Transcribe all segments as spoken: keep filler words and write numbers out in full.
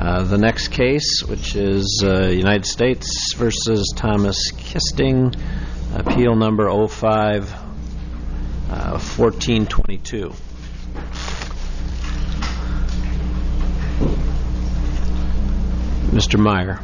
Uh, the next case, which is uh, United States versus Thomas Kisting, appeal number oh five fourteen twenty-two. Mister Meyer.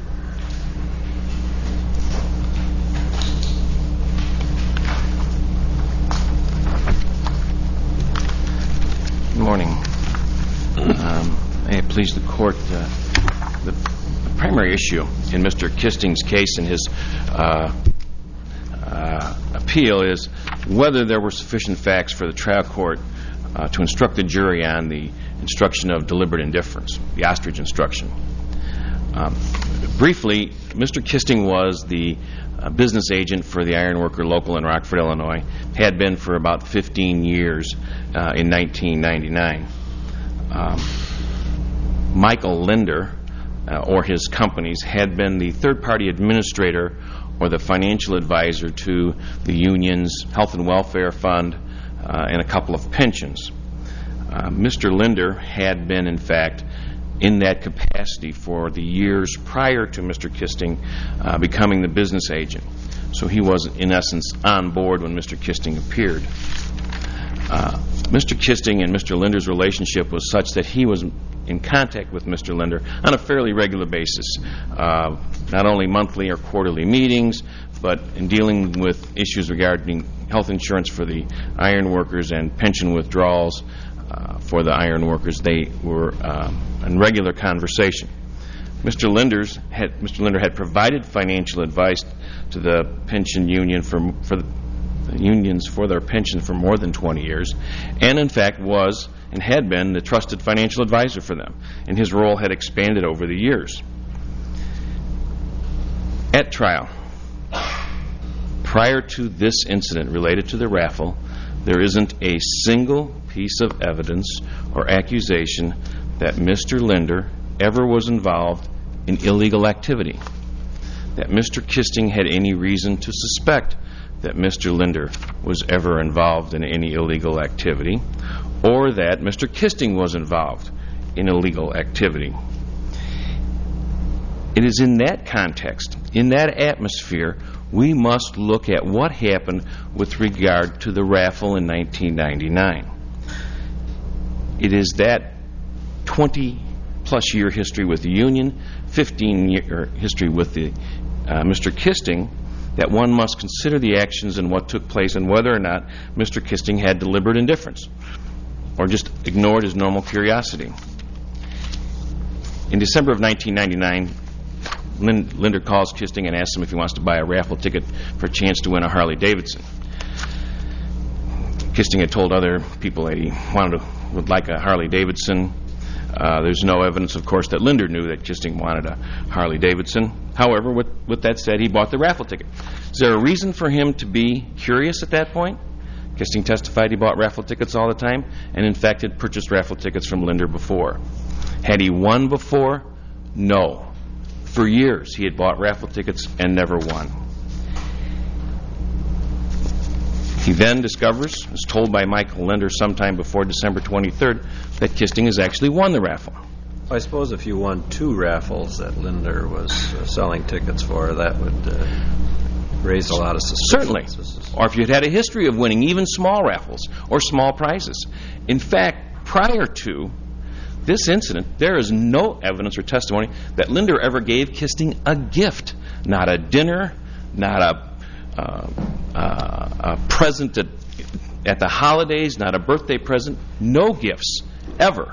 Good morning. Um, may it please the court, uh, the, the primary issue in Mister Kisting's case and his uh, uh, appeal is whether there were sufficient facts for the trial court uh, to instruct the jury on the instruction of deliberate indifference, the ostrich instruction. Um, briefly, Mister Kisting was the uh, business agent for the Ironworker Local in Rockford, Illinois, had been for about fifteen years uh, in nineteen ninety-nine. Um, Michael Linder, uh, or his companies, had been the third-party administrator or the financial advisor to the union's health and welfare fund uh, and a couple of pensions. Uh, Mister Linder had been, in fact, in that capacity for the years prior to Mister Kisting uh, becoming the business agent. So he was, in essence, on board when Mister Kisting appeared. Uh, Mister Kisting and Mister Linder's relationship was such that he was in contact with Mister Linder on a fairly regular basis, uh, not only monthly or quarterly meetings, but in dealing with issues regarding health insurance for the iron workers and pension withdrawals uh, for the iron workers. They were uh, in regular conversation. Mister Linder's had, Mister Linder had provided financial advice to the pension union for, for the unions for their pension for more than twenty years, and in fact was and had been the trusted financial advisor for them, and his role had expanded over the years. At trial, prior to this incident related to the raffle, there isn't a single piece of evidence or accusation that Mister Linder ever was involved in illegal activity, that Mister Kisting had any reason to suspect that Mister Linder was ever involved in any illegal activity, or that Mister Kisting was involved in illegal activity. It is in that context, in that atmosphere, we must look at what happened with regard to the raffle in nineteen ninety-nine. It is that twenty-plus year history with the union, fifteen-year history with the uh, Mister Kisting, that one must consider the actions and what took place and whether or not Mister Kisting had deliberate indifference or just ignored his normal curiosity. In December of nineteen ninety-nine, Linder calls Kisting and asks him if he wants to buy a raffle ticket for a chance to win a Harley Davidson. Kisting had told other people that he wanted to, would like a Harley Davidson. Uh, there's no evidence, of course, that Linder knew that Kisting wanted a Harley Davidson. However, with, with that said, he bought the raffle ticket. Is there a reason for him to be curious at that point? Kisting testified he bought raffle tickets all the time, and in fact had purchased raffle tickets from Linder before. Had he won before? No. For years he had bought raffle tickets and never won. He then discovers, is told by Michael Linder sometime before December twenty-third, that Kisting has actually won the raffle. I suppose if you won two raffles that Linder was uh, selling tickets for, that would uh, raise a lot of suspicion. Certainly. Or if you had had a history of winning even small raffles or small prizes. In fact, prior to this incident, there is no evidence or testimony that Linder ever gave Kisting a gift. Not a dinner, not a, uh, uh, a present at, at the holidays, not a birthday present. No gifts, ever.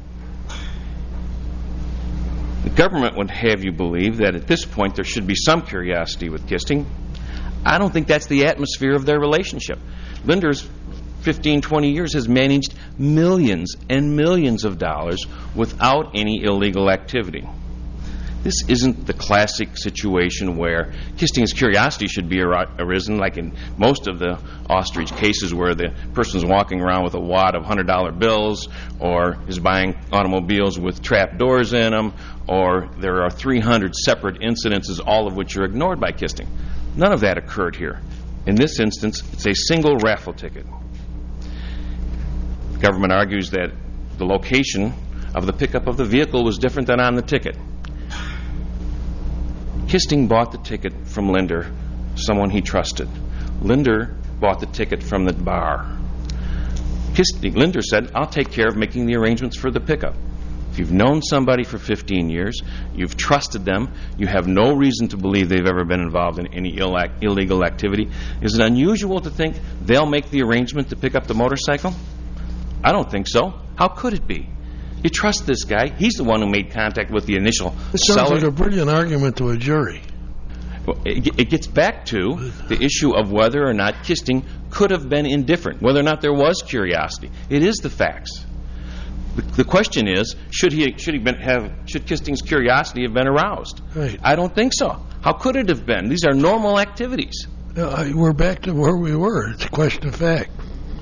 The government would have you believe that at this point there should be some curiosity with Kisting. I don't think that's the atmosphere of their relationship. Linder's fifteen, twenty years has managed millions and millions of dollars without any illegal activity. This isn't the classic situation where Kisting's curiosity should be arisen like in most of the ostrich cases where the person's walking around with a wad of one hundred dollar bills or is buying automobiles with trap doors in them, or there are three hundred separate incidences, all of which are ignored by Kisting. None of that occurred here. In this instance, it's a single raffle ticket. The government argues that the location of the pickup of the vehicle was different than on the ticket. Kisting bought the ticket from Linder, someone he trusted. Linder bought the ticket from the bar. Kisting, Linder said, I'll take care of making the arrangements for the pickup. If you've known somebody for fifteen years, you've trusted them, you have no reason to believe they've ever been involved in any Ill act, illegal activity, is it unusual to think they'll make the arrangement to pick up the motorcycle? I don't think so. How could it be? You trust this guy. He's the one who made contact with the initial It sounds seller. like a brilliant argument to a jury. Well, it, it gets back to the issue of whether or not Kisting could have been indifferent, whether or not there was curiosity. It is the facts. The, the question is, should he should he been have should Kisting's curiosity have been aroused? Right. I don't think so. How could it have been? These are normal activities. Uh, we're back to where we were. It's a question of fact.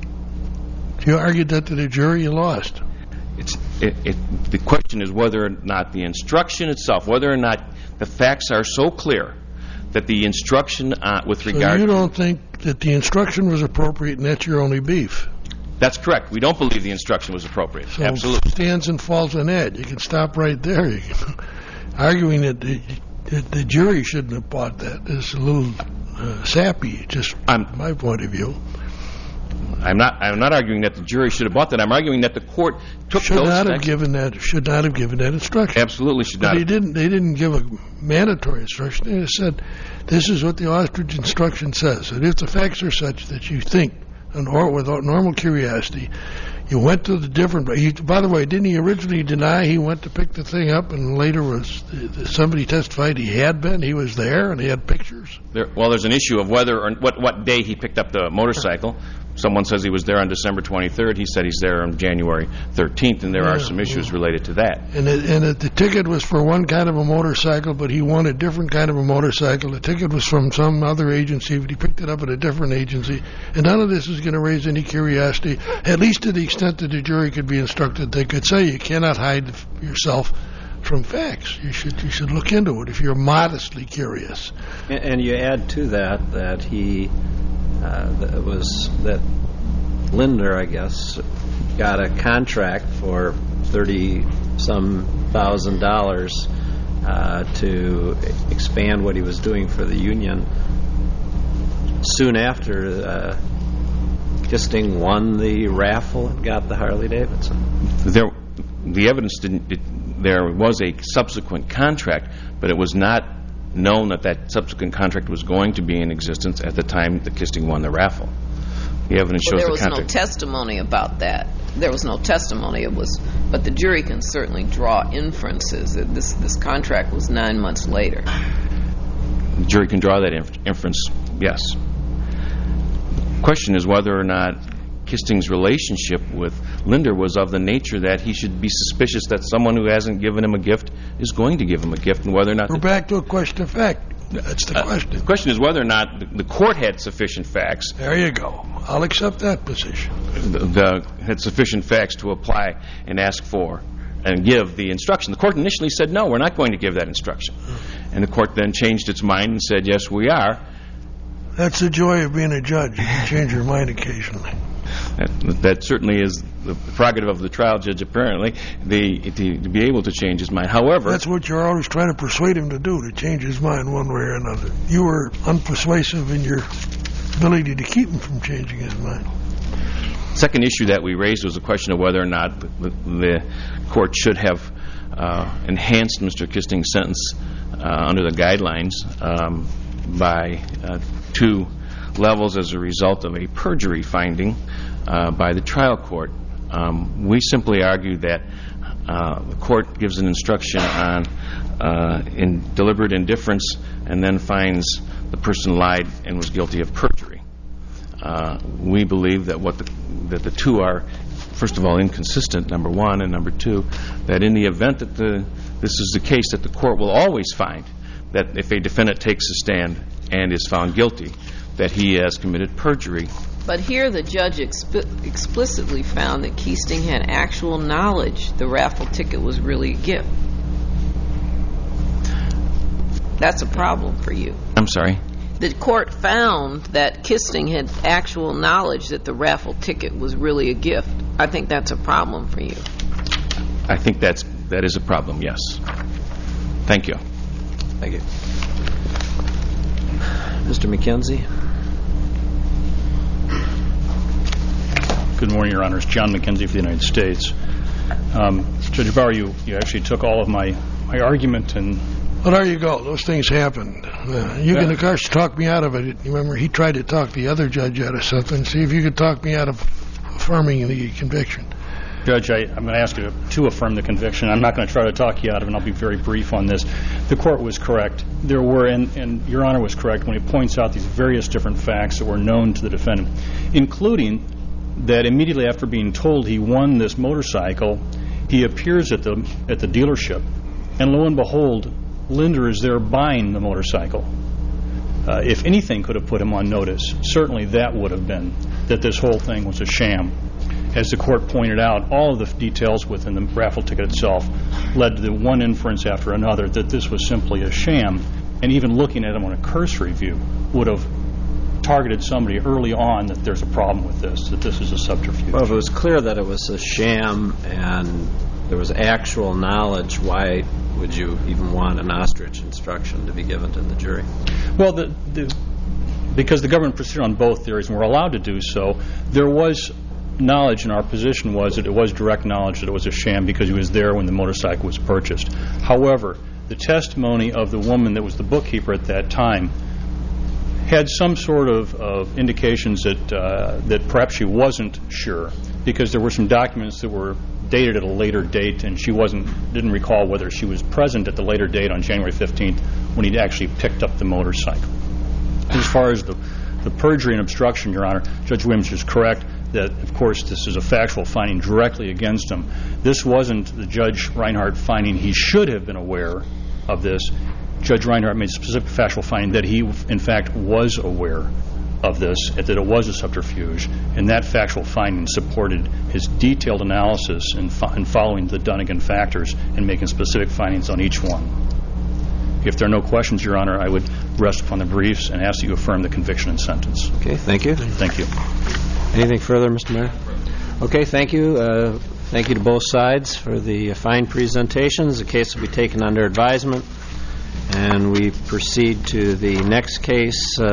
If you argued that to the jury, you lost. It's it, it, the question is whether or not the instruction itself, whether or not the facts are so clear that the instruction uh, with So regard you to... don't think that the instruction was appropriate, and that's your only beef? That's correct. We don't believe the instruction was appropriate. So Absolutely. it stands and falls on that. You can stop right there. You can, arguing that the, that the jury shouldn't have bought that is a little uh, sappy, just I'm, from my point of view. I'm not. I'm not arguing that the jury should have bought that. I'm arguing that the court took Should those not have facts- given that. Should not have given that instruction. Absolutely should But not. they have. didn't. They didn't give a mandatory instruction. They just said, "This is what the ostrich instruction says." And if the facts are such that you think, and or without normal curiosity, you went to the different. He, by the way, didn't he originally deny he went to pick the thing up, and later was somebody testified he had been. He was there, and he had pictures. There, well, there's an issue of whether or what what day he picked up the motorcycle. Someone says he was there on December twenty-third. He said he's there on January thirteenth, and there are Yeah, some issues yeah. related to that. And it, and it, the ticket was for one kind of a motorcycle, but he wanted a different kind of a motorcycle. The ticket was from some other agency, but he picked it up at a different agency. And none of this is going to raise any curiosity, at least to the extent that the jury could be instructed. They could say you cannot hide yourself from facts. You should you should look into it if you're modestly curious. And, and you add to that that he uh, that was that Linder, I guess, got a contract for thirty some thousand dollars uh, to expand what he was doing for the union. Soon after, uh, Kisting won the raffle and got the Harley Davidson. There, the evidence didn't. It, there was a subsequent contract, but it was not known that that subsequent contract was going to be in existence at the time that Kisting won the raffle. The evidence Well, shows there the was contract. no testimony about that. There was no testimony. It was, but the jury can certainly draw inferences that this this contract was nine months later. The jury can draw that inf- inference. Yes. The question is whether or not Kisting's relationship with Linder was of the nature that he should be suspicious that someone who hasn't given him a gift is going to give him a gift, and whether or not We're the, back to a question of fact. That's the uh, question. the question is whether or not the, the court had sufficient facts, There you go. I'll accept that position. the, the, had sufficient facts to apply and ask for and give the instruction. The court initially said, no, we're not going to give that instruction. And the court then changed its mind and said, yes, we are. That's the joy of being a judge. You can change your mind occasionally. That, that certainly is the prerogative of the trial judge, apparently, the, to, to be able to change his mind. However, That's what you're always trying to persuade him to do, to change his mind one way or another. You were unpersuasive in your ability to keep him from changing his mind. second issue that we raised was the question of whether or not the, the court should have uh, enhanced Mister Kisting's sentence uh, under the guidelines um, by uh, two levels as a result of a perjury finding uh, by the trial court. Um, we simply argue that uh, the court gives an instruction on uh, in deliberate indifference and then finds the person lied and was guilty of perjury. Uh, we believe that what the, that the two are, first of all, inconsistent, number one, and number two, that in the event that the this is the case, that the court will always find that if a defendant takes a stand and is found guilty, that he has committed perjury. But here the judge exp- explicitly found that Kisting had actual knowledge the raffle ticket was really a gift. That's a problem for you. I'm sorry? The court found that Kisting had actual knowledge that the raffle ticket was really a gift. I think that's a problem for you. I think that's that is a problem, yes. Thank you. Thank you. Mister McKenzie. Good morning, Your Honors. John McKenzie for the United States. Um, Judge Bauer, you, you actually took all of my, my argument and... Well, there you go. Those things happened. Uh, you can, of course, talk me out of it. You remember, he tried to talk the other judge out of something. See if you could talk me out of affirming the conviction. Judge, I, I'm going to ask you to, to affirm the conviction. I'm not going to try to talk you out of it, and I'll be very brief on this. The court was correct. There were, and, and Your Honor was correct when he points out these various different facts that were known to the defendant, including that immediately after being told he won this motorcycle, he appears at the at the dealership, and lo and behold, Linder is there buying the motorcycle. Uh, if anything could have put him on notice, certainly that would have been that this whole thing was a sham. As the court pointed out, all of the details within the raffle ticket itself led to the one inference after another that this was simply a sham, and even looking at him on a cursory view would have targeted somebody early on that there's a problem with this, that this is a subterfuge. Well, if it was clear that it was a sham and there was actual knowledge, why would you even want an ostrich instruction to be given to the jury? Well, the, the, because the government proceeded on both theories and were allowed to do so, there was knowledge, and our position was that it was direct knowledge that it was a sham because he was there when the motorcycle was purchased. However, the testimony of the woman that was the bookkeeper at that time had some sort of, of indications that uh, that perhaps she wasn't sure, because there were some documents that were dated at a later date, and she wasn't didn't recall whether she was present at the later date on January fifteenth when he'd actually picked up the motorcycle. As far as the, the perjury and obstruction, Your Honor, Judge Williams is correct that, of course, this is a factual finding directly against him. This wasn't the Judge Reinhardt finding he should have been aware of this. Judge Reinhardt made a specific factual finding that he, in fact, was aware of this, that it was a subterfuge, and that factual finding supported his detailed analysis in, fo- in following the Dunnigan factors and making specific findings on each one. If there are no questions, Your Honor, I would rest upon the briefs and ask that you affirm the conviction and sentence. Okay, thank you. Thank you. Anything further, Mister Mayor? Okay, thank you. Uh, thank you to both sides for the fine presentations. The case will be taken under advisement, and we proceed to the next case. Uh,